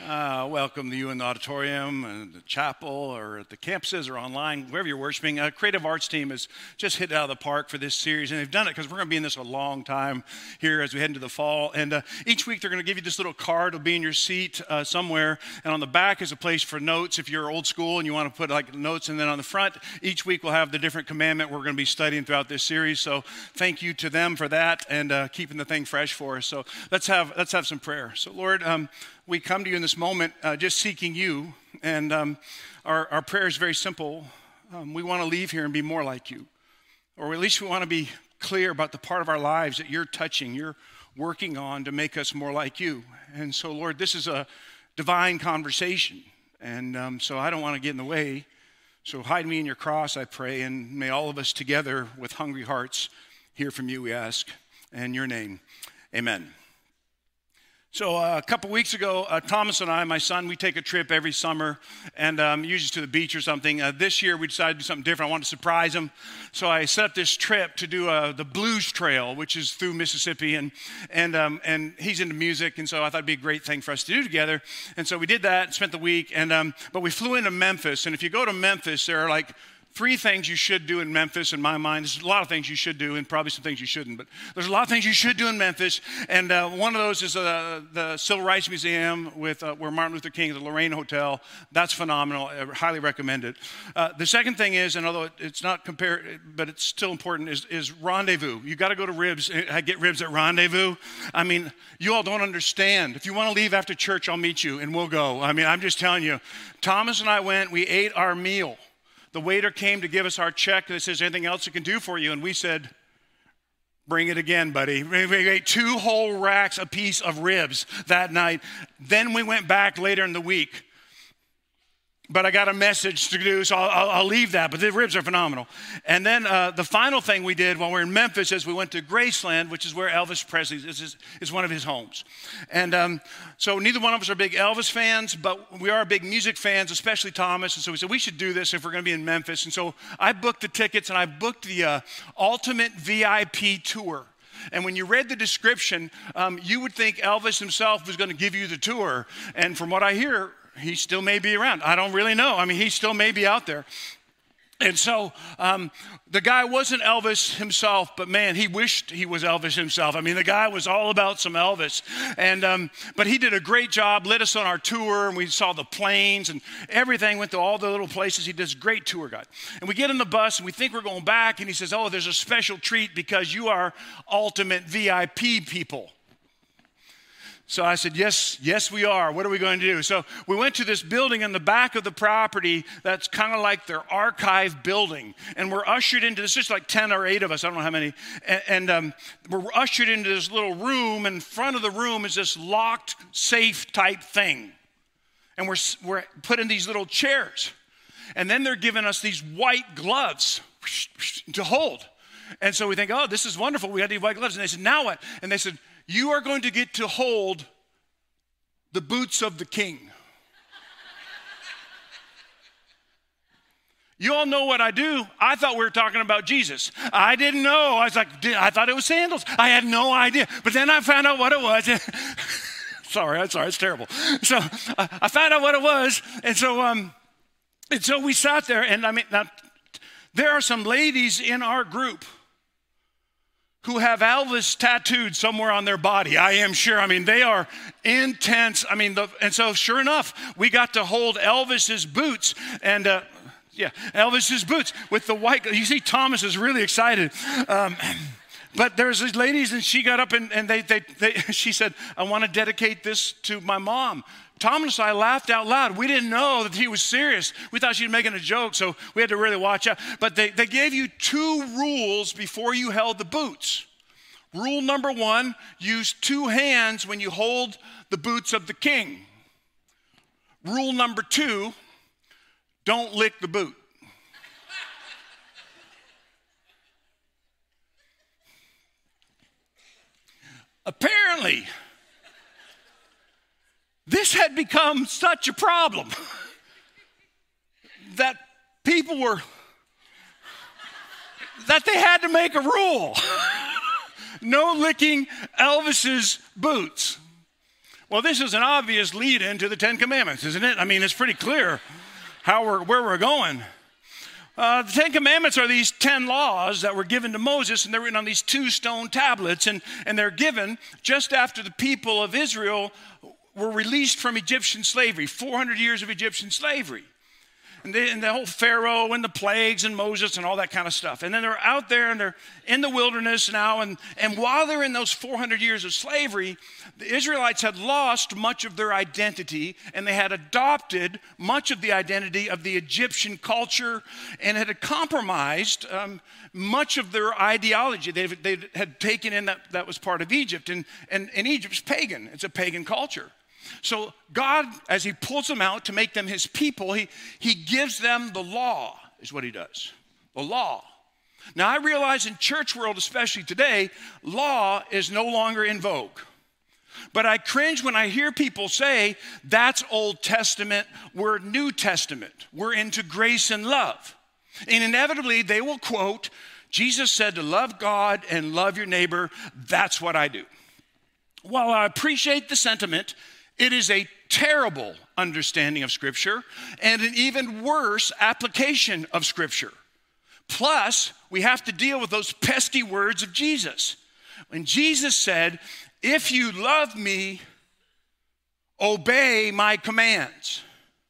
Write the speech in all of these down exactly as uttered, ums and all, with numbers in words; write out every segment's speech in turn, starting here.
Uh, welcome to you in the auditorium and the chapel or at the campuses or online, wherever you're worshiping. Uh, Creative Arts team has just hit it out of the park for this series, and they've done it because we're going to be in this a long time here as we head into the fall. And uh, each week they're going to give you this little card. It'll be in your seat uh, somewhere, and on the back is a place for notes if you're old school and you want to put like notes. And then on the front, each week we'll have the different commandment we're going to be studying throughout this series. So thank you to them for that and uh, keeping the thing fresh for us. So let's have let's have some prayer. So Lord, um, we come to you in this moment uh, just seeking you, and um, our, our prayer is very simple. Um, we want to leave here and be more like you, or at least we want to be clear about the part of our lives that you're touching, you're working on to make us more like you. And so, Lord, this is a divine conversation, and um, so I don't want to get in the way. So hide me in your cross, I pray, and may all of us together with hungry hearts hear from you, we ask. In your name, amen. So uh, a couple weeks ago, uh, Thomas and I, my son, we take a trip every summer, and um, usually to the beach or something. Uh, this year, we decided to do something different. I wanted to surprise him, so I set up this trip to do uh, the Blues Trail, which is through Mississippi, and and um, and he's into music, and so I thought it'd be a great thing for us to do together. And so we did that, spent the week, and um, but we flew into Memphis, and if you go to Memphis, there are like three things you should do in Memphis, in my mind. There's a lot of things you should do, and probably some things you shouldn't, but there's a lot of things you should do in Memphis, and uh, one of those is uh, the Civil Rights Museum with uh, where Martin Luther King, the Lorraine Hotel. That's phenomenal. I highly recommend it. Uh, the second thing is, and although it's not compared, but it's still important, is, is Rendezvous. You got to go to Ribs. I get Ribs at Rendezvous. I mean, you all don't understand. If you want to leave after church, I'll meet you, and we'll go. I mean, I'm just telling you. Thomas and I went. We ate our meal. The waiter came to give us our check and says, anything else I can do for you? And we said, bring it again, buddy. We ate two whole racks apiece of ribs that night. Then we went back later in the week. But I got a message to do, so I'll, I'll, I'll leave that. But the ribs are phenomenal. And then uh, the final thing we did while we were in Memphis is we went to Graceland, which is where Elvis Presley is, is, is one of his homes. And um, so neither one of us are big Elvis fans, but we are big music fans, especially Thomas. And so we said we should do this if we're going to be in Memphis. And so I booked the tickets, and I booked the uh, Ultimate V I P Tour. And when you read the description, um, you would think Elvis himself was going to give you the tour. And from what I hear, he still may be around. I don't really know. I mean, he still may be out there. And so um, the guy wasn't Elvis himself, but man, he wished he was Elvis himself. I mean, the guy was all about some Elvis. And um, but he did a great job, led us on our tour, and we saw the planes and everything, went to all the little places. He does a great tour guide. And we get in the bus, and we think we're going back, and he says, oh, there's a special treat because you are ultimate V I P people. So I said, yes, yes, we are. What are we going to do? So we went to this building in the back of the property that's kind of like their archive building. And we're ushered into this, just like ten or eight of us, I don't know how many. And, and um, we're ushered into this little room. In front of the room is this locked safe type thing. And we're, we're put in these little chairs. And then they're giving us these white gloves to hold. And so we think, oh, this is wonderful. We got these white gloves. And they said, now what? And they said, you are going to get to hold the boots of the king. You all know what I do. I thought we were talking about Jesus. I didn't know. I was like, I thought it was sandals. I had no idea. But then I found out what it was. sorry, I'm sorry, it's terrible. So uh, I found out what it was. And so, um, and so we sat there, and I mean, now, there are some ladies in our group who have Elvis tattooed somewhere on their body, I am sure. I mean, they are intense. I mean, the, and so sure enough, we got to hold Elvis's boots, and uh, yeah, Elvis's boots with the white. You see, Thomas is really excited. Um, but there's these ladies, and she got up, and, and they, they, they, she said, I want to dedicate this to my mom. Thomas and I laughed out loud. We didn't know that he was serious. We thought she was making a joke, so we had to really watch out. But they, they gave you two rules before you held the boots. Rule number one, use two hands when you hold the boots of the king. Rule number two, don't lick the boot. Apparently, this had become such a problem that people were, that they had to make a rule. No licking Elvis's boots. Well, this is an obvious lead into the Ten Commandments, isn't it? I mean, it's pretty clear how we're, where we're going. Uh, the Ten Commandments are these ten laws that were given to Moses, and they're written on these two stone tablets, and, and they're given just after the people of Israel were released from Egyptian slavery, four hundred years of Egyptian slavery. And, they, and the whole Pharaoh and the plagues and Moses and all that kind of stuff. And then they're out there and they're in the wilderness now. And, and while they're in those four hundred years of slavery, the Israelites had lost much of their identity, and they had adopted much of the identity of the Egyptian culture and had compromised um, much of their ideology they they had taken in that, that was part of Egypt. And, and, and Egypt's pagan. It's a pagan culture. So God, as he pulls them out to make them his people, he, he gives them the law, is what he does. The law. Now, I realize in church world, especially today, law is no longer in vogue. But I cringe when I hear people say, that's Old Testament, we're New Testament. We're into grace and love. And inevitably, they will quote, Jesus said to love God and love your neighbor. That's what I do. While I appreciate the sentiment, it is a terrible understanding of Scripture and an even worse application of Scripture. Plus, we have to deal with those pesky words of Jesus. When Jesus said, if you love me, obey my commands.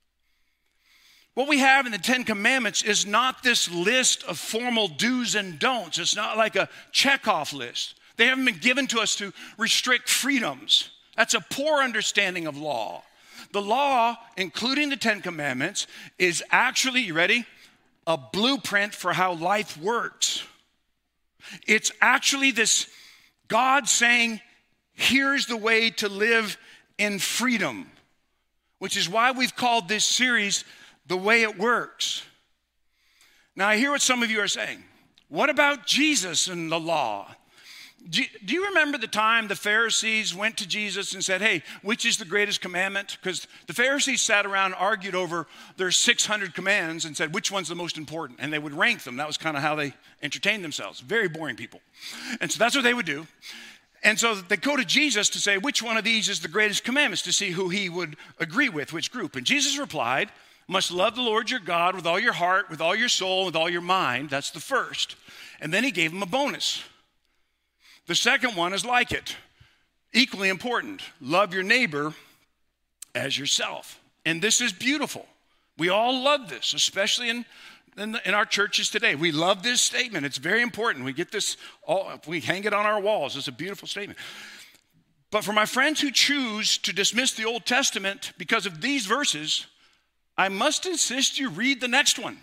What we have in the Ten Commandments is not this list of formal do's and don'ts. It's not like a checkoff list. They haven't been given to us to restrict freedoms. That's a poor understanding of law. The law, including the Ten Commandments, is actually, you ready? A blueprint for how life works. It's actually this God saying, here's the way to live in freedom, which is why we've called this series The Way It Works. Now, I hear what some of you are saying. What about Jesus and the law? Do you, do you remember the time the Pharisees went to Jesus and said, hey, which is the greatest commandment? Because the Pharisees sat around and argued over their six hundred commands and said, which one's the most important? And they would rank them. That was kind of how they entertained themselves. Very boring people. And so that's what they would do. And so they go to Jesus to say, which one of these is the greatest commandments, to see who he would agree with, which group. And Jesus replied, must love the Lord your God with all your heart, with all your soul, with all your mind. That's the first. And then he gave them a bonus. The second one is like it, equally important. Love your neighbor as yourself. And this is beautiful. We all love this, especially in, in, the, in our churches today. We love this statement. It's very important. We get this, all, we hang it on our walls. It's a beautiful statement. But for my friends who choose to dismiss the Old Testament because of these verses, I must insist you read the next one.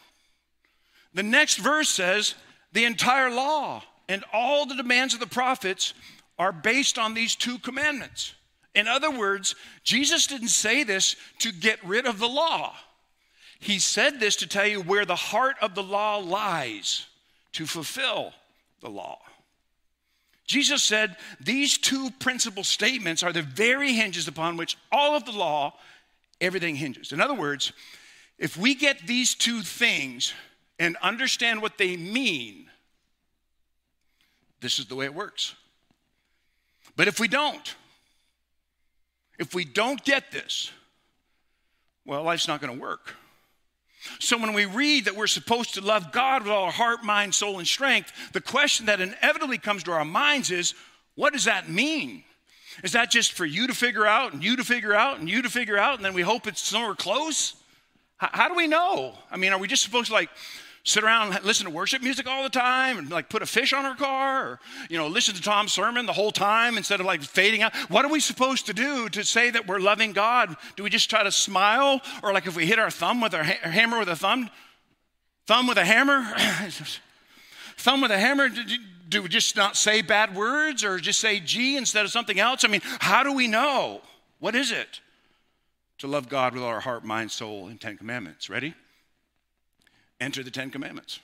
The next verse says, the entire law and all the demands of the prophets are based on these two commandments. In other words, Jesus didn't say this to get rid of the law. He said this to tell you where the heart of the law lies, to fulfill the law. Jesus said these two principal statements are the very hinges upon which all of the law, everything hinges. In other words, if we get these two things and understand what they mean, this is the way it works. But if we don't, if we don't get this, well, life's not going to work. So when we read that we're supposed to love God with all our heart, mind, soul, and strength, the question that inevitably comes to our minds is, what does that mean? Is that just for you to figure out and you to figure out and you to figure out and then we hope it's somewhere close? How, how do we know? I mean, are we just supposed to like sit around and listen to worship music all the time and like put a fish on our car or, you know, listen to Tom's sermon the whole time instead of like fading out? What are we supposed to do to say that we're loving God? Do we just try to smile? Or like if we hit our thumb with our ha- hammer with a thumb, thumb with a hammer, thumb with a hammer, do, do we just not say bad words or just say G instead of something else? I mean, how do we know? What is it to love God with all our heart, mind, soul, and Ten Commandments? Ready? Enter the Ten Commandments.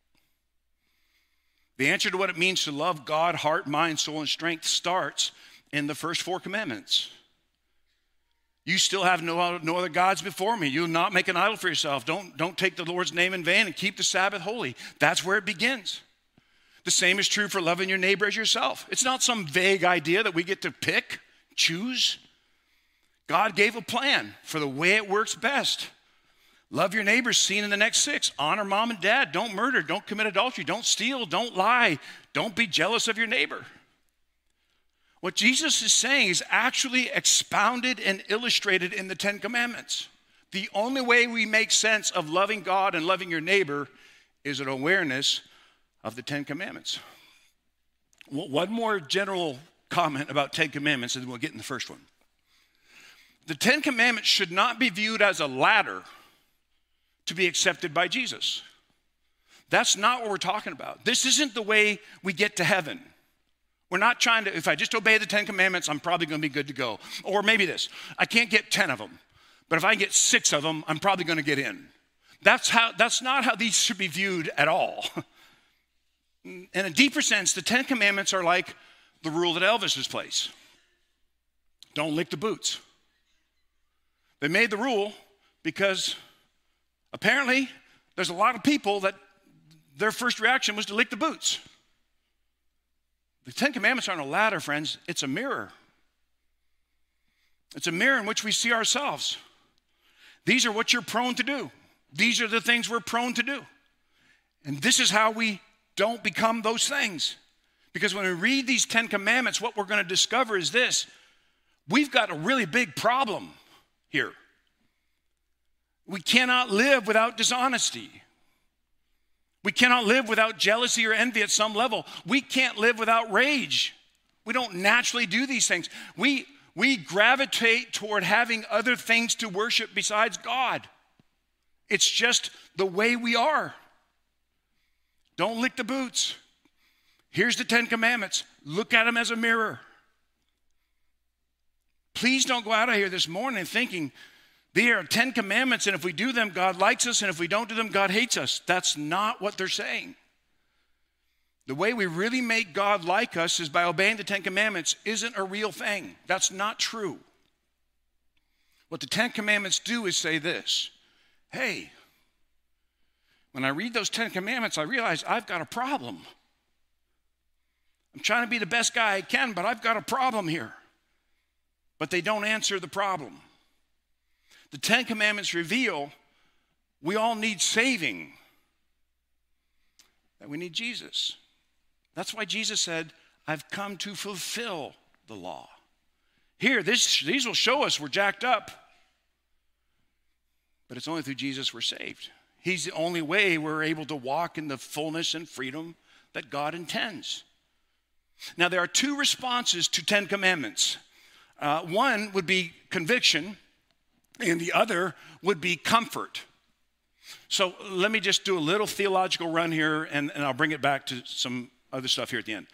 The answer to what it means to love God, heart, mind, soul, and strength starts in the first four commandments. You still have no, no other gods before me. You will not make an idol for yourself. Don't, don't take the Lord's name in vain and keep the Sabbath holy. That's where it begins. The same is true for loving your neighbor as yourself. It's not some vague idea that we get to pick, choose. God gave a plan for the way it works best. Love your neighbors, seen in the next six. Honor mom and dad. Don't murder. Don't commit adultery. Don't steal. Don't lie. Don't be jealous of your neighbor. What Jesus is saying is actually expounded and illustrated in the Ten Commandments. The only way we make sense of loving God and loving your neighbor is an awareness of the Ten Commandments. One more general comment about Ten Commandments, and then we'll get in the first one. The Ten Commandments should not be viewed as a ladder to be accepted by Jesus. That's not what we're talking about. This isn't the way we get to heaven. We're not trying to, if I just obey the Ten Commandments, I'm probably going to be good to go. Or maybe this, I can't get ten of them, but if I get six of them, I'm probably going to get in. That's how. That's not how these should be viewed at all. In a deeper sense, the Ten Commandments are like the rule at Elvis's place. Don't lick the boots. They made the rule because apparently there's a lot of people that their first reaction was to lick the boots. The Ten Commandments aren't a ladder, friends. It's a mirror. It's a mirror in which we see ourselves. These are what you're prone to do. These are the things we're prone to do. And this is how we don't become those things. Because when we read these Ten Commandments, what we're going to discover is this. We've got a really big problem here. We cannot live without dishonesty. We cannot live without jealousy or envy at some level. We can't live without rage. We don't naturally do these things. We, we gravitate toward having other things to worship besides God. It's just the way we are. Don't lick the boots. Here's the Ten Commandments. Look at them as a mirror. Please don't go out of here this morning thinking there are Ten Commandments, and if we do them, God likes us, and if we don't do them, God hates us. That's not what they're saying. The way we really make God like us is by obeying the Ten Commandments isn't a real thing. That's not true. What the Ten Commandments do is say this. Hey, when I read those Ten Commandments, I realize I've got a problem. I'm trying to be the best guy I can, but I've got a problem here. But they don't answer the problem. The Ten Commandments reveal we all need saving, that we need Jesus. That's why Jesus said, I've come to fulfill the law. Here, this, these will show us we're jacked up, but it's only through Jesus we're saved. He's the only way we're able to walk in the fullness and freedom that God intends. Now, there are two responses to Ten Commandments. Uh, one would be conviction, and the other would be comfort. So let me just do a little theological run here, and, and I'll bring it back to some other stuff here at the end.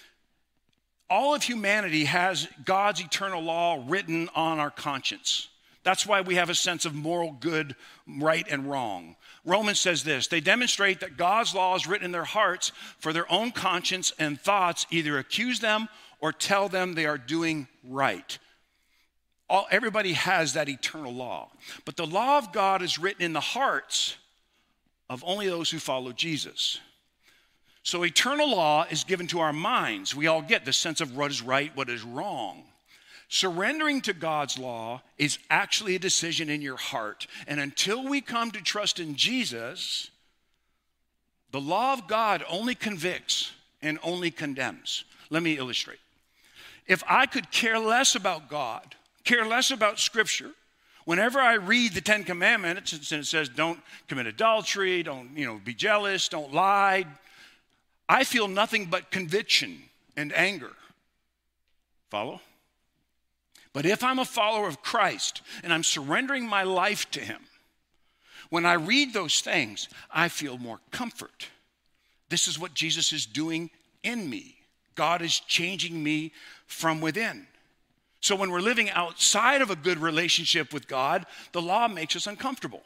All of humanity has God's eternal law written on our conscience. That's why we have a sense of moral good, right, and wrong. Romans says this, they demonstrate that God's law is written in their hearts for their own conscience and thoughts either accuse them or tell them they are doing right. All, everybody has that eternal law. But the law of God is written in the hearts of only those who follow Jesus. So eternal law is given to our minds. We all get the sense of what is right, what is wrong. Surrendering to God's law is actually a decision in your heart. And until we come to trust in Jesus, the law of God only convicts and only condemns. Let me illustrate. If I could care less about God, care less about Scripture, whenever I read the Ten Commandments and it says don't commit adultery, don't you know, be jealous, don't lie, I feel nothing but conviction and anger. Follow? But if I'm a follower of Christ and I'm surrendering my life to Him, when I read those things, I feel more comfort. This is what Jesus is doing in me. God is changing me from within. So when we're living outside of a good relationship with God, the law makes us uncomfortable.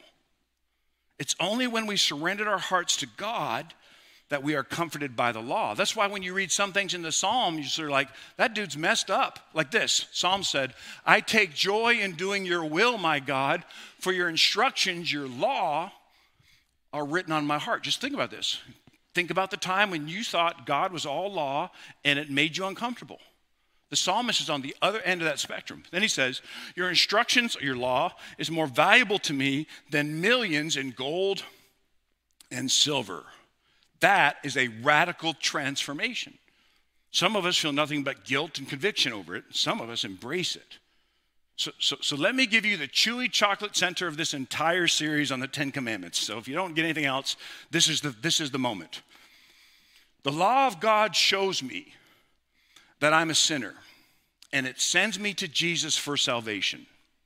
It's only when we surrendered our hearts to God that we are comforted by the law. That's why when you read some things in the Psalms, you're like, that dude's messed up. Like this, Psalm said, I take joy in doing your will, my God, for your instructions, your law, are written on my heart. Just think about this. Think about the time when you thought God was all law and it made you uncomfortable. The psalmist is on the other end of that spectrum. Then he says, your instructions, your law, is more valuable to me than millions in gold and silver. That is a radical transformation. Some of us feel nothing but guilt and conviction over it. Some of us embrace it. So, so, so let me give you the chewy chocolate center of this entire series on the Ten Commandments. So if you don't get anything else, this is the, this is the moment. The law of God shows me that I'm a sinner, and it sends me to Jesus for salvation.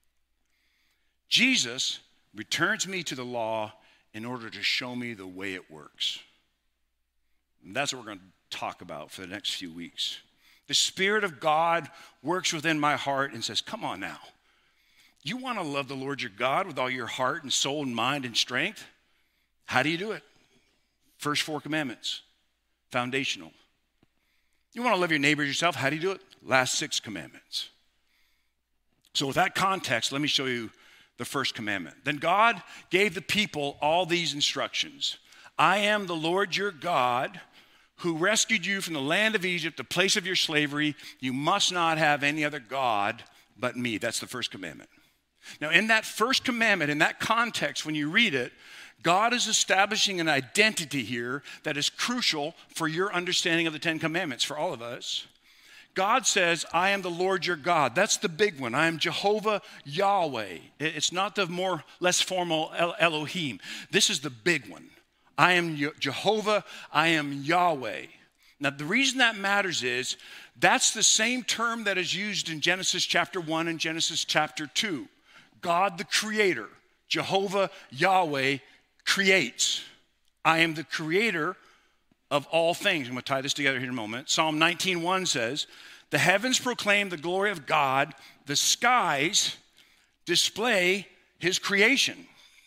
Jesus returns me to the law in order to show me the way it works. And that's what we're going to talk about for the next few weeks. The Spirit of God works within my heart and says, come on now. You want to love the Lord your God with all your heart and soul and mind and strength? How do you do it? First four commandments, foundational. You want to love your neighbor as yourself? How do you do it? Last six commandments. So with that context, let me show you the first commandment. Then God gave the people all these instructions. I am the Lord your God who rescued you from the land of Egypt, the place of your slavery. You must not have any other God but me. That's the first commandment. Now, in that first commandment, in that context, when you read it, God is establishing an identity here that is crucial for your understanding of the Ten Commandments, for all of us. God says, I am the Lord your God. That's the big one. I am Jehovah Yahweh. It's not the more less formal Elohim. This is the big one. I am Jehovah, I am Yahweh. Now, the reason that matters is that's the same term that is used in Genesis chapter one and Genesis chapter two. God the creator, Jehovah Yahweh, creates. I am the creator of all things. I'm going to tie this together here in a moment. Psalm nineteen one says, the heavens proclaim the glory of God, the skies display his creation.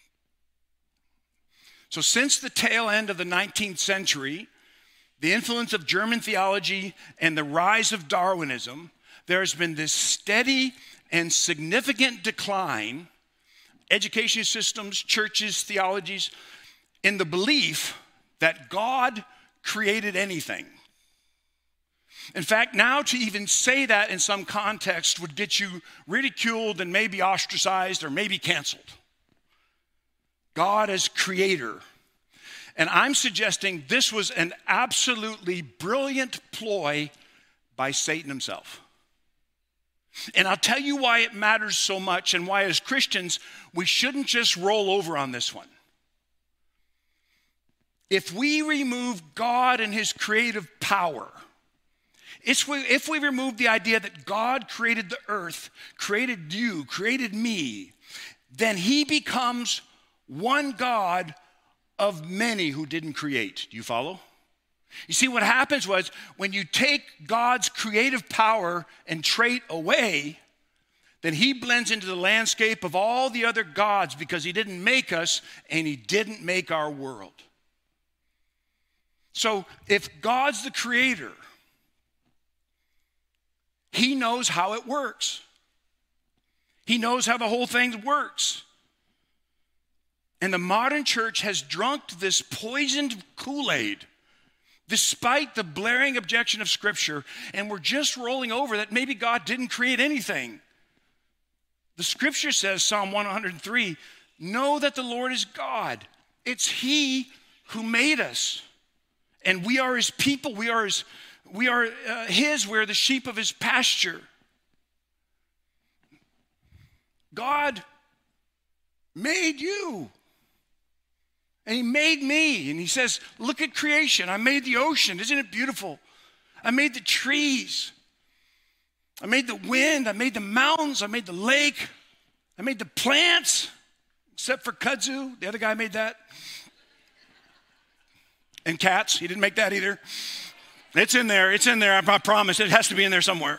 So since the tail end of the nineteenth century, the influence of German theology and the rise of Darwinism, there has been this steady and significant decline, education systems, churches, theologies, in the belief that God created anything. In fact, now to even say that in some context would get you ridiculed and maybe ostracized or maybe canceled. God as creator. And I'm suggesting this was an absolutely brilliant ploy by Satan himself. And I'll tell you why it matters so much and why as Christians we shouldn't just roll over on this one. If we remove God and his creative power, it's if we remove the idea that God created the earth, created you, created me, then he becomes one God of many who didn't create. Do you follow? You see, what happens was when you take God's creative power and trait away, then he blends into the landscape of all the other gods because he didn't make us and he didn't make our world. So if God's the creator, he knows how it works. He knows how the whole thing works. And the modern church has drunk this poisoned Kool-Aid despite the blaring objection of Scripture, and we're just rolling over that maybe God didn't create anything. The Scripture says, Psalm one hundred three, know that the Lord is God. It's he who made us. And we are his people. We are his, we are uh, his. We're the sheep of his pasture. God made you. And he made me. And he says, look at creation. I made the ocean. Isn't it beautiful? I made the trees. I made the wind. I made the mountains. I made the lake. I made the plants. Except for kudzu. The other guy made that. And cats. He didn't make that either. It's in there. It's in there. I promise. It has to be in there somewhere.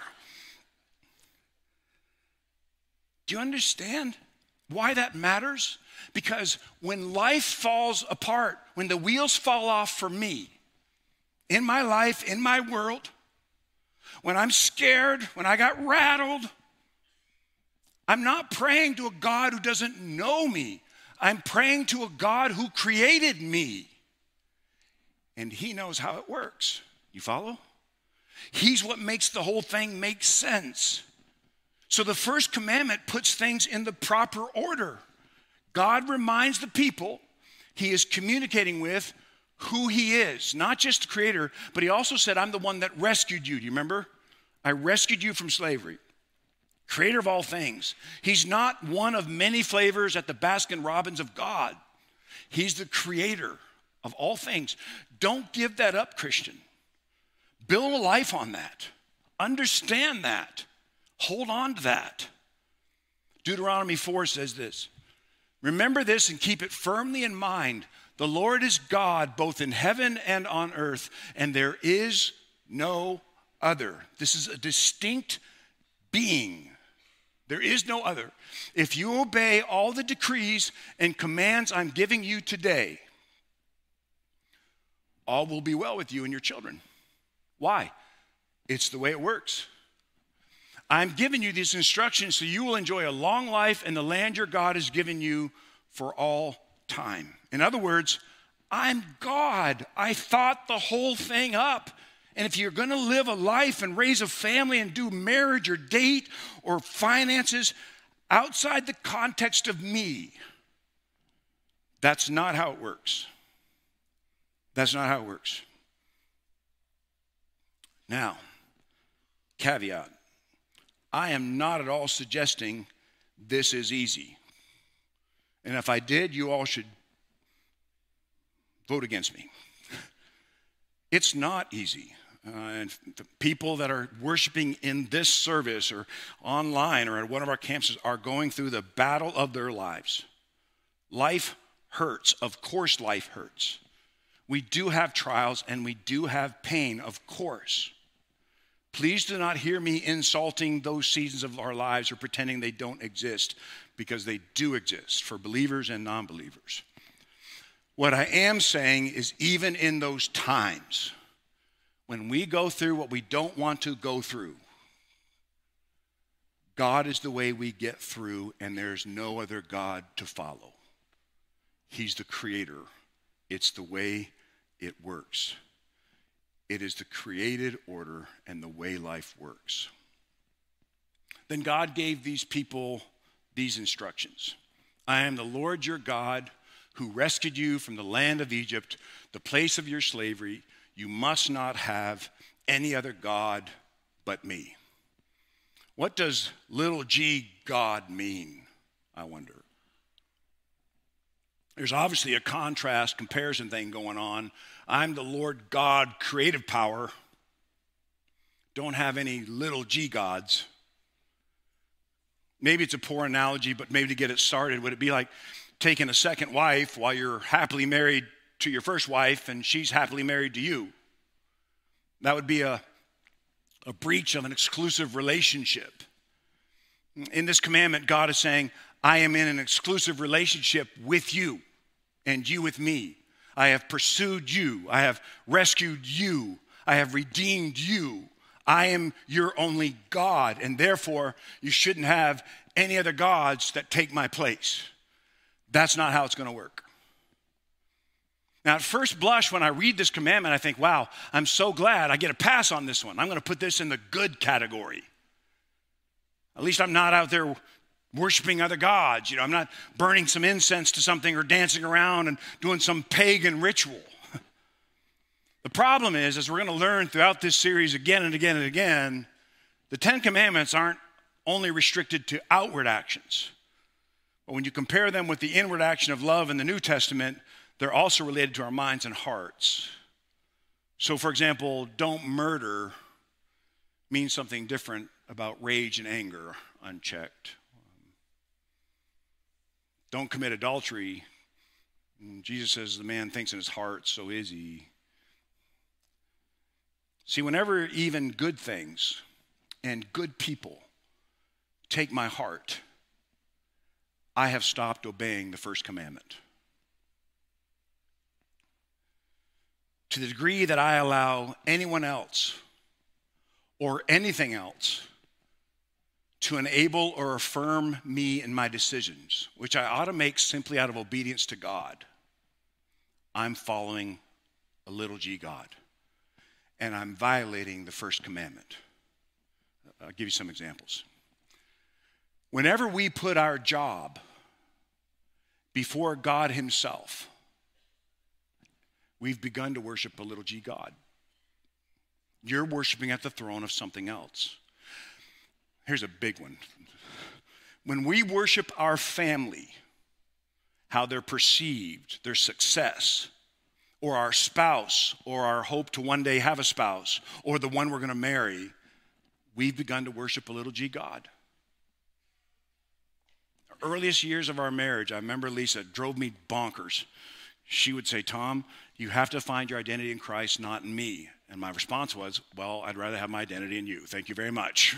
Do you understand why that matters? Because when life falls apart, when the wheels fall off for me, in my life, in my world, when I'm scared, when I got rattled, I'm not praying to a God who doesn't know me. I'm praying to a God who created me. And he knows how it works. You follow? He's what makes the whole thing make sense. So the first commandment puts things in the proper order. God reminds the people he is communicating with who he is, not just the creator, but he also said, I'm the one that rescued you. Do you remember? I rescued you from slavery. Creator of all things. He's not one of many flavors at the Baskin Robbins of God. He's the creator of all things. Don't give that up, Christian. Build a life on that. Understand that. Hold on to that. Deuteronomy four says this. Remember this and keep it firmly in mind. The Lord is God both in heaven and on earth, and there is no other. This is a distinct being. There is no other. If you obey all the decrees and commands I'm giving you today, all will be well with you and your children. Why? It's the way it works. I'm giving you these instructions so you will enjoy a long life in the land your God has given you for all time. In other words, I'm God. I thought the whole thing up. And if you're going to live a life and raise a family and do marriage or date or finances outside the context of me, that's not how it works. That's not how it works. Now, caveat. I am not at all suggesting this is easy. And if I did, you all should vote against me. It's not easy. Uh, and the people that are worshiping in this service or online or at one of our campuses are going through the battle of their lives. Life hurts. Of course life hurts. We do have trials and we do have pain, of course. Please do not hear me insulting those seasons of our lives or pretending they don't exist, because they do exist for believers and non-believers. What I am saying is, even in those times, when we go through what we don't want to go through, God is the way we get through, and there's no other God to follow. He's the creator. It's the way it works. It is the created order and the way life works. Then God gave these people these instructions. I am the Lord your God who rescued you from the land of Egypt, the place of your slavery. You must not have any other God but me. What does little g God mean, I wonder? There's obviously a contrast, comparison thing going on. I'm the Lord God, creative power. Don't have any little g gods. Maybe it's a poor analogy, but maybe to get it started, would it be like taking a second wife while you're happily married to your first wife and she's happily married to you? That would be a, a breach of an exclusive relationship. In this commandment, God is saying, I am in an exclusive relationship with you and you with me. I have pursued you. I have rescued you. I have redeemed you. I am your only God, and therefore you shouldn't have any other gods that take my place. That's not how it's going to work. Now, at first blush, when I read this commandment, I think, wow, I'm so glad I get a pass on this one. I'm going to put this in the good category. At least I'm not out there worshiping other gods. You know, I'm not burning some incense to something or dancing around and doing some pagan ritual. The problem is, as we're going to learn throughout this series again and again and again, the Ten Commandments aren't only restricted to outward actions. But when you compare them with the inward action of love in the New Testament, they're also related to our minds and hearts. So, for example, don't murder means something different about rage and anger unchecked. Don't commit adultery. Jesus says the man thinks in his heart, so is he. See, whenever even good things and good people take my heart, I have stopped obeying the first commandment. To the degree that I allow anyone else or anything else to enable or affirm me in my decisions, which I ought to make simply out of obedience to God, I'm following a little g God. and I'm violating the first commandment. I'll give you some examples. Whenever we put our job before God himself, we've begun to worship a little g God. You're worshiping at the throne of something else. Here's a big one. When we worship our family, how they're perceived, their success, or our spouse, or our hope to one day have a spouse, or the one we're going to marry, we've begun to worship a little g God. The earliest years of our marriage, I remember Lisa drove me bonkers. She would say, Tom, you have to find your identity in Christ, not in me. And my response was, well, I'd rather have my identity in you. Thank you very much.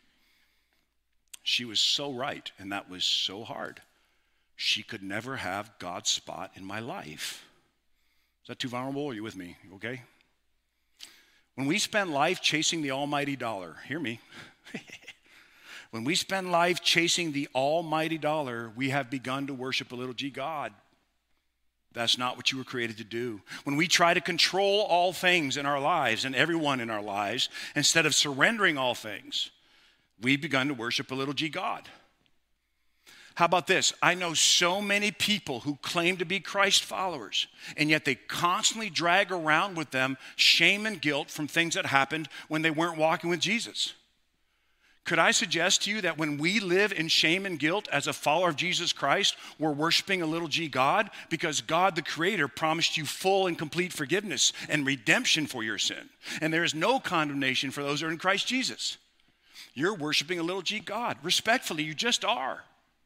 She was so right, and that was so hard. She could never have God's spot in my life. Is that too vulnerable? Are you with me? Okay? When we spend life chasing the almighty dollar, hear me. When we spend life chasing the almighty dollar, we have begun to worship a little g God. That's not what you were created to do. When we try to control all things in our lives and everyone in our lives, instead of surrendering all things, we've begun to worship a little g God. How about this? I know so many people who claim to be Christ followers, and yet they constantly drag around with them shame and guilt from things that happened when they weren't walking with Jesus. Could I suggest to you that when we live in shame and guilt as a follower of Jesus Christ, we're worshiping a little g God? Because God, the Creator, promised you full and complete forgiveness and redemption for your sin. And there is no condemnation for those who are in Christ Jesus. You're worshiping a little g God. Respectfully, you just are.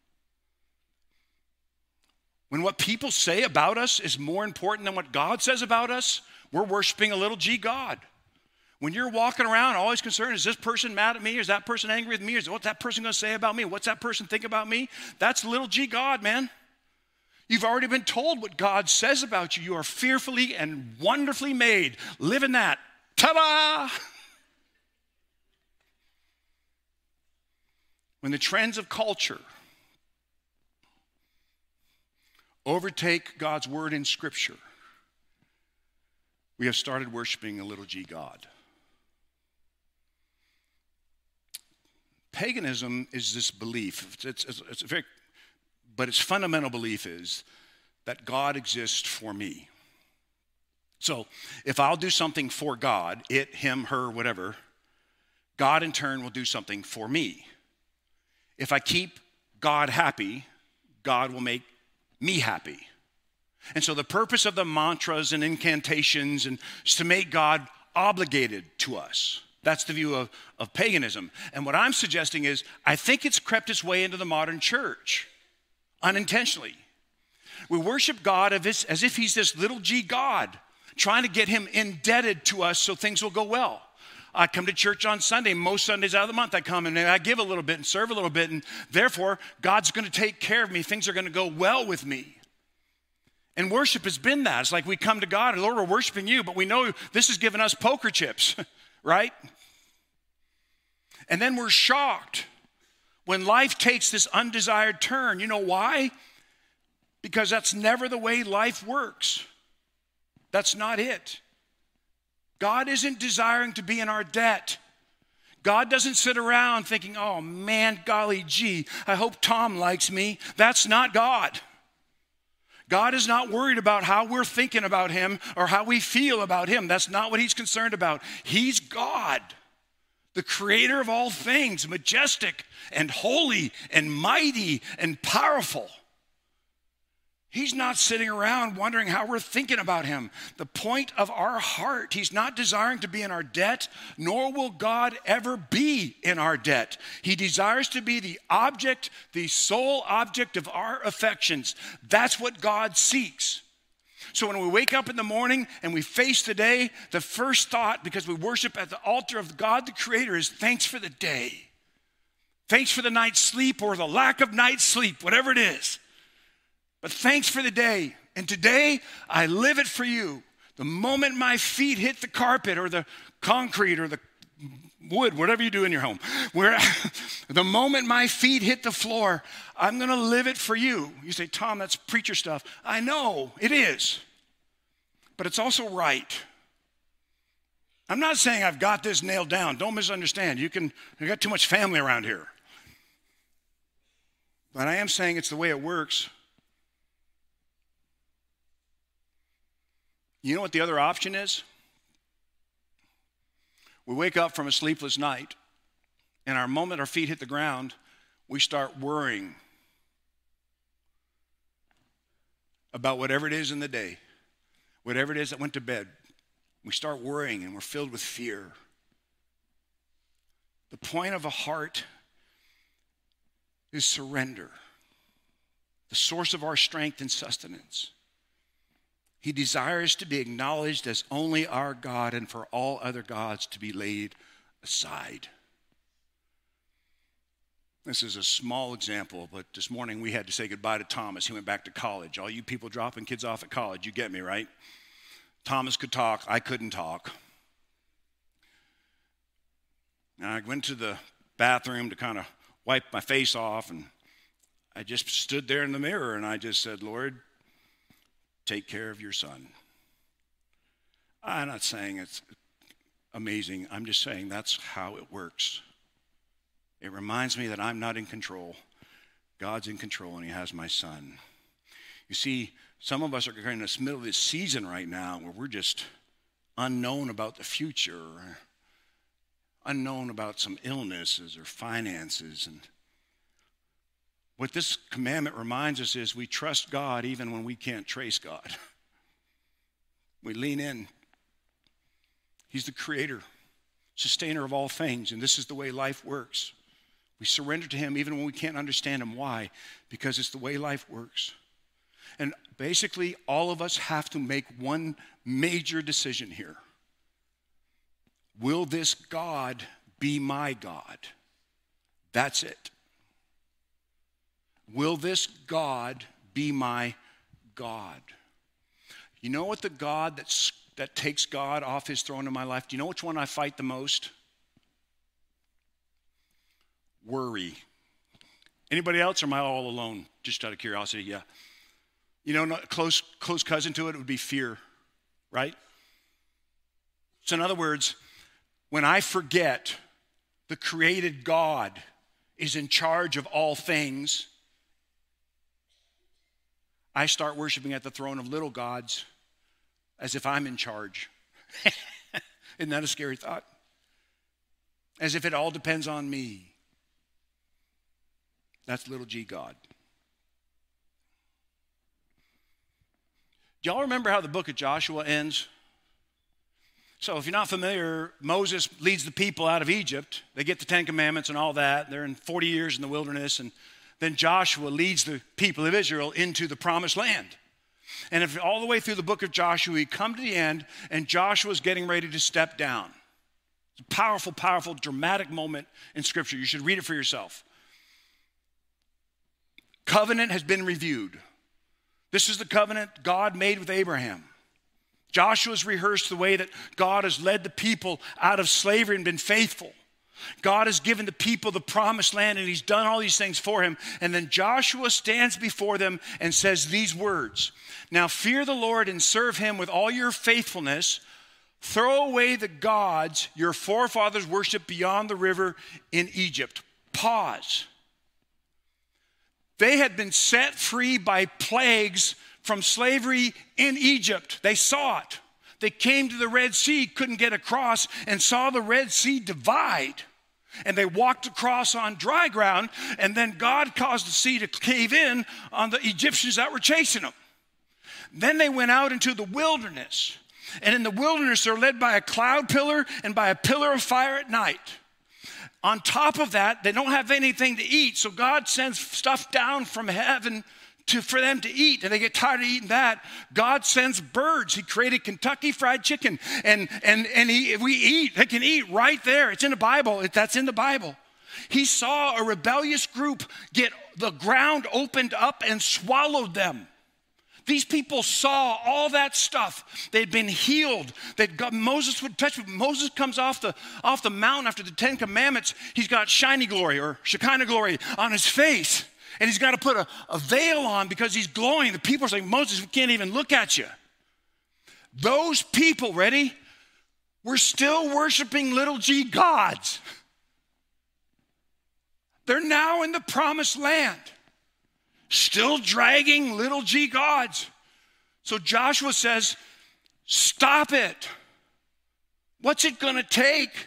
When what people say about us is more important than what God says about us, we're worshiping a little g God. When you're walking around always concerned, is this person mad at me? Is that person angry with me? Is what's that person going to say about me? What's that person think about me? That's little g God, man. You've already been told what God says about you. You are fearfully and wonderfully made. Live in that. Ta-da! When the trends of culture overtake God's word in Scripture, we have started worshiping a little g God. Paganism is this belief, it's, it's, it's a very, but its fundamental belief is that God exists for me. So if I'll do something for God, it, him, her, whatever, God in turn will do something for me. If I keep God happy, God will make me happy. And so the purpose of the mantras and incantations and is to make God obligated to us. That's the view of, of paganism. And what I'm suggesting is, I think it's crept its way into the modern church, unintentionally. We worship God as if he's this little g God, trying to get him indebted to us so things will go well. I come to church on Sunday. Most Sundays out of the month I come and I give a little bit and serve a little bit, and therefore God's going to take care of me. Things are going to go well with me. And worship has been that. It's like we come to God and, Lord, we're worshiping you, but we know this has given us poker chips, right? And then we're shocked when life takes this undesired turn. You know why? Because that's never the way life works. That's not it. God isn't desiring to be in our debt. God doesn't sit around thinking, oh man, golly gee, I hope Tom likes me. That's not God. God is not worried about how we're thinking about him or how we feel about him. That's not what he's concerned about. He's God, the creator of all things, majestic and holy and mighty and powerful. He's not sitting around wondering how we're thinking about him. The point of our heart, he's not desiring to be in our debt, nor will God ever be in our debt. He desires to be the object, the sole object of our affections. That's what God seeks. So when we wake up in the morning and we face the day, the first thought, because we worship at the altar of God the Creator, is thanks for the day. Thanks for the night's sleep or the lack of night's sleep, whatever it is. But thanks for the day. And today, I live it for you. The moment my feet hit the carpet or the concrete or the wood, whatever you do in your home, where the moment my feet hit the floor, I'm going to live it for you. You say, Tom, that's preacher stuff. I know, it is. But it's also right. I'm not saying I've got this nailed down. Don't misunderstand. You can, you got too much family around here. But I am saying it's the way it works. You know what the other option is? We wake up from a sleepless night, and our moment our feet hit the ground, we start worrying about whatever it is in the day, whatever it is that went to bed. We start worrying and we're filled with fear. The point of a heart is surrender, the source of our strength and sustenance. He desires to be acknowledged as only our God and for all other gods to be laid aside. This is a small example, but this morning we had to say goodbye to Thomas. He went back to college. All you people dropping kids off at college, you get me, right? Thomas could talk. I couldn't talk. And I went to the bathroom to kind of wipe my face off, and I just stood there in the mirror, and I just said, Lord, take care of your son. I'm not saying it's amazing. I'm just saying that's how it works. It reminds me that I'm not in control. God's in control, and he has my son. You see, some of us are in the middle of this season right now where we're just unknown about the future, or unknown about some illnesses or finances. And what this commandment reminds us is we trust God even when we can't trace God. We lean in. He's the creator, sustainer of all things, and this is the way life works. We surrender to him even when we can't understand him. Why? Because it's the way life works. And basically, all of us have to make one major decision here. Will this God be my God? That's it. Will this God be my God? You know what the God that's, that takes God off his throne in my life? Do you know which one I fight the most? Worry. Anybody else, or am I all alone? Just out of curiosity, yeah. You know, a close, close cousin to it would be fear, right? So in other words, when I forget the created God is in charge of all things, I start worshiping at the throne of little gods as if I'm in charge. Isn't that a scary thought? As if it all depends on me. That's little g God. Do y'all remember how the book of Joshua ends? So if you're not familiar, Moses leads the people out of Egypt. They get the Ten Commandments and all that. They're in forty years in the wilderness, and then Joshua leads the people of Israel into the promised land. And if all the way through the book of Joshua, you come to the end, and Joshua's getting ready to step down. It's a powerful, powerful, dramatic moment in Scripture. You should read it for yourself. Covenant has been reviewed. This is the covenant God made with Abraham. Joshua's rehearsed the way that God has led the people out of slavery and been faithful. God has given the people the promised land, and he's done all these things for him. And then Joshua stands before them and says these words, "Now fear the Lord and serve him with all your faithfulness. Throw away the gods your forefathers worshiped beyond the river in Egypt." Pause. They had been set free by plagues from slavery in Egypt. They saw it. They came to the Red Sea, couldn't get across, and saw the Red Sea divide. And they walked across on dry ground, and then God caused the sea to cave in on the Egyptians that were chasing them. Then they went out into the wilderness. And in the wilderness, they're led by a cloud pillar and by a pillar of fire at night. On top of that, they don't have anything to eat, so God sends stuff down from heaven to, for them to eat, and they get tired of eating that. God sends birds. He created Kentucky Fried Chicken, and, and, and he, we eat. They can eat right there. It's in the Bible. It, that's in the Bible. He saw a rebellious group get the ground opened up and swallowed them. These people saw all that stuff. They'd been healed. They'd got, Moses would touch. Moses comes off the, off the mountain after the Ten Commandments. He's got shiny glory or Shekinah glory on his face. And he's got to put a, a veil on because he's glowing. The people are saying, "Moses, we can't even look at you." Those people, ready, We're still worshiping little g gods. They're now in the promised land, still dragging little g gods. So Joshua says, stop it. What's it going to take?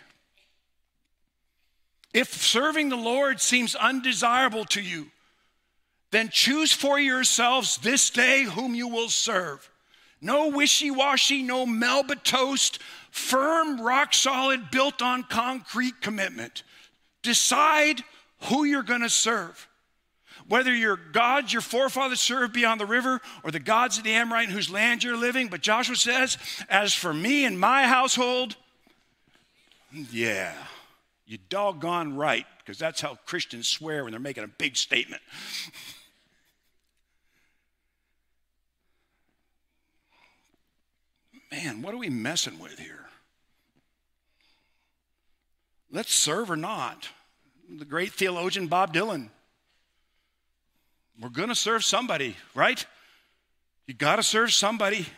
If serving the Lord seems undesirable to you, then choose for yourselves this day whom you will serve. No wishy-washy, no Melba toast, firm, rock solid, built on concrete commitment. Decide who you're going to serve. Whether your gods your forefathers served beyond the river or the gods of the Amorite in whose land you're living. But Joshua says, as for me and my household, yeah, you doggone right, because that's how Christians swear when they're making a big statement. Man, what are we messing with here? Let's serve or not. The great theologian Bob Dylan. We're going to serve somebody, right? You got to serve somebody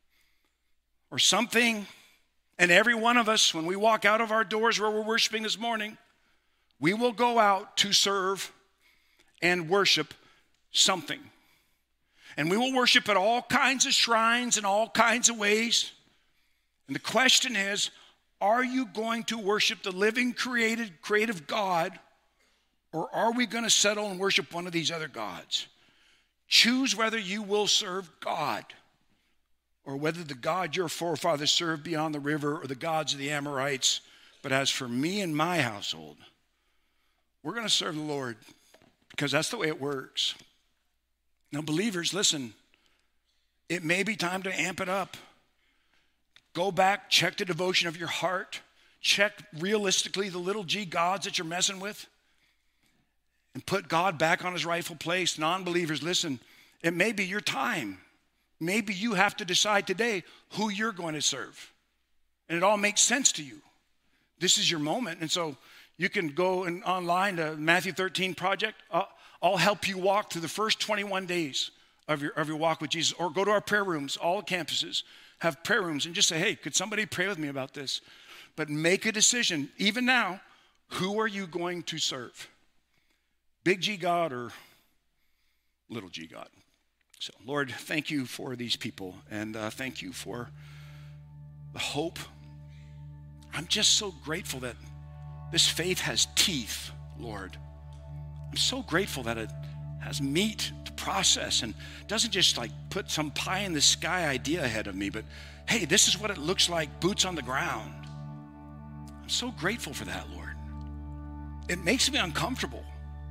or something. And every one of us, when we walk out of our doors where we're worshiping this morning, we will go out to serve and worship something. And we will worship at all kinds of shrines in all kinds of ways. And the question is, are you going to worship the living, created, creative God, or are we going to settle and worship one of these other gods? Choose whether you will serve God or whether the God your forefathers served beyond the river or the gods of the Amorites. But as for me and my household, we're going to serve the Lord because that's the way it works. Now, believers, listen, it may be time to amp it up. Go back, check the devotion of your heart. Check realistically the little g gods that you're messing with. And put God back on his rightful place. Non-believers, listen, it may be your time. Maybe you have to decide today who you're going to serve. And it all makes sense to you. This is your moment. And so you can go in, online to Matthew thirteen Project. I'll, I'll help you walk through the first twenty-one days of your, of your walk with Jesus. Or go to our prayer rooms. All campuses have prayer rooms. And just say, hey, could somebody pray with me about this? But make a decision, even now, who are you going to serve? Big G God or little g God? So, Lord, thank you for these people, and uh, thank you for the hope. I'm just so grateful that this faith has teeth, Lord. I'm so grateful that it has meat to process and doesn't just like put some pie in the sky idea ahead of me, but hey, this is what it looks like, boots on the ground. I'm so grateful for that, Lord. It makes me uncomfortable.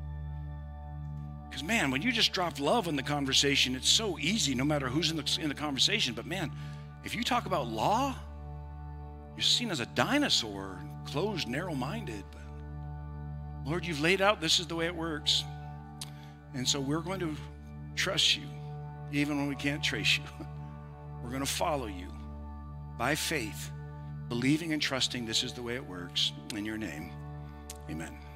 Because, man, when you just drop love in the conversation, it's so easy no matter who's in the, in the conversation. But, man, if you talk about law, you're seen as a dinosaur, closed, narrow-minded. But, Lord, you've laid out this is the way it works. And so we're going to trust you even when we can't trace you. We're going to follow you by faith, believing and trusting this is the way it works. In your name, amen.